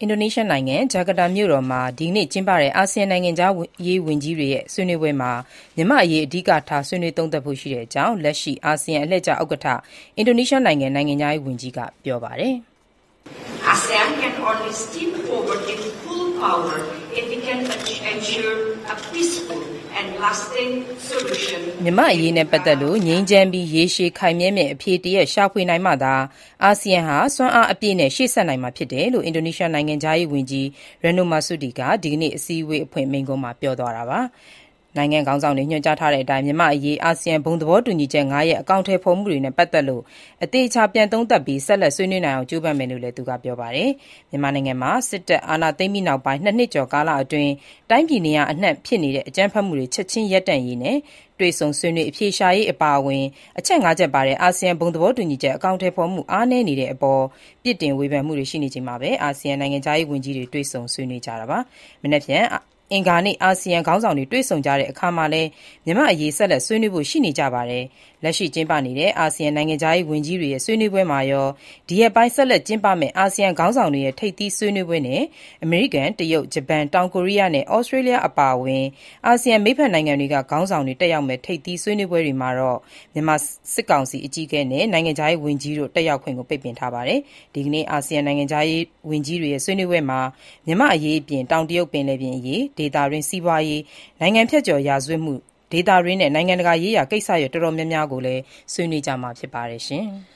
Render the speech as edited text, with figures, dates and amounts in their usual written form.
အင်ဒိုနီးရှားနိုင်ငံဂျကာတာမြို့တော်မှာဒီနေ့ကျင်းပတဲ့အာဆီယံနိုင်ငံခြားရေးဝန်ကြီးတွေရဲ့ဆွေးနွေးပွဲမှာမြန်မာ့အရေးအဓိကထားဆွေးနွေးသုံးသပ်ဖို့ရှိတဲ့အကြောင်းလက်ရှိအာဆီယံအလှည့်ကျဥက္ကဋ္ဌအင်ဒိုနီးရှားနိုင်ငံနိုင်ငံခြားရေးဝန်ကြီးကပြောပါတယ်။ ASEAN can only step forward in full power if we can ensure a peaceful and lasting solution. မြန်မာ့အရေးနဲ့ပတ်သက်လို့ငြိမ်းချမ်းပြီးရေရှည်ခိုင်မြဲမယ့်အဖြေတရပ်ရှာဖွေနိုင်မှသာအာဆီယံဟာစွမ်းအားအပြည့်နဲ့ရှေ့ဆက်နိုင်မှာဖြစ်တယ်လို့အင်ဒိုနီးရှားနိုင်ငံခြားရေးဝန်ကြီး Retno Marsudi ကဒီကနေ့အစည်းအဝေးအဖွင့်မိန့်ခွန်းမှာပြောသွားတာပါ။ နိုင်ငံခေါင်းဆောင်တွေညွှန်ကြားထားတဲ့အတိုင်းမြန်မာ့အရေးအာဆီယံဘုံသဘောတူညီချက် ၅ ရပ်အကောင်အထည်ဖော်မှုတွေနဲ့ပတ်သက်လို့အသေအချာပြန်သုံးသပ်ပြီးဆက်လက်ဆွေးနွေးနိုင်အောင်ကြိုးပမ်းမယ်လို့လည်းသူကပြောပါတယ်။ မြန်မာနိုင်ငံမှာစစ်တပ်အာဏာသိမ်းပြီးနောက်ပိုင်း ၂ နှစ်ကျော်ကာလအတွင်းတိုင်းပြည်နေရာအနှံ့ဖြစ်နေတဲ့အကြမ်းဖက်မှုတွေချက်ချင်းရပ်တန့်ရေးနဲ့တွေ့ဆုံဆွေးနွေးအဖြေရှာရေးအပါအဝင်အချက် ၅ ချက်ပါတဲ့အာဆီယံဘုံသဘောတူညီချက်အကောင်အထည်ဖော်မှုအားနည်းနေတဲ့အပေါ်ပြစ်တင်ဝေဖန်မှုတွေရှိနေချိန်မှာပဲအာဆီယံနိုင်ငံခြားရေးဝန်ကြီးတွေတွေ့ဆုံဆွေးနွေးကြတာပါ။ မနက်ဖြန်အင်္ဂါနေ့အာဆီယံခေါင်းဆောင်တွေတွေ့ဆုံကြတဲ့အခါမှာလည်းမြန်မာ့အရေးဆက်လက်ဆွေးနွေးဖို့ရှိနေကြပါတယ်။လက်ရှိကျင်းပနေတဲ့အာဆီယံနိုင်ငံခြားရေးဝန်ကြီးတွေရဲ့ဆွေးနွေးပွဲမှာရောဒီရက်ပိုင်းဆက်လက်ကျင်းပမယ့်အာဆီယံခေါင်းဆောင်တွေရဲ့ထိပ်သီးဆွေးနွေးပွဲနဲ့အမေရိကန်၊တရုတ်၊ဂျပန်၊တောင်ကိုရီးယားနဲ့ဩစတြေးလျအပါအဝင်အာဆီယံမိတ်ဖက်နိုင်ငံတွေကခေါင်းဆောင်တွေတက်ရောက်မယ့်ထိပ်သီးဆွေးနွေးပွဲတွေမှာတော့မြန်မာစစ်ကောင်စီအကြီးအကဲနဲ့နိုင်ငံခြားရေးဝန်ကြီးတို့တက်ရောက်ခွင့်ကိုပိတ်ပင်ထားပါတယ်။ဒီကနေ့အာဆီယံနိုင်ငံခြားရေးဝန်ကြီးတွေရဲ့ဆွေးနွေးပွဲမှာမြန်မာ့အရေးအပြင်တောင်တရုတ်ပင်လယ်ပြင်အရေးဒေသတွင်းစီးပွားရေးနိုင်ငံဖြတ်ကျော်ရာဇဝတ်မှုဒေသတွင်းနဲ့နိုင်ငံတကာရေးရာကိစ္စရပ်တော်တော်များများကိုလည်းဆွေးနွေးကြမှာဖြစ်ပါတယ်။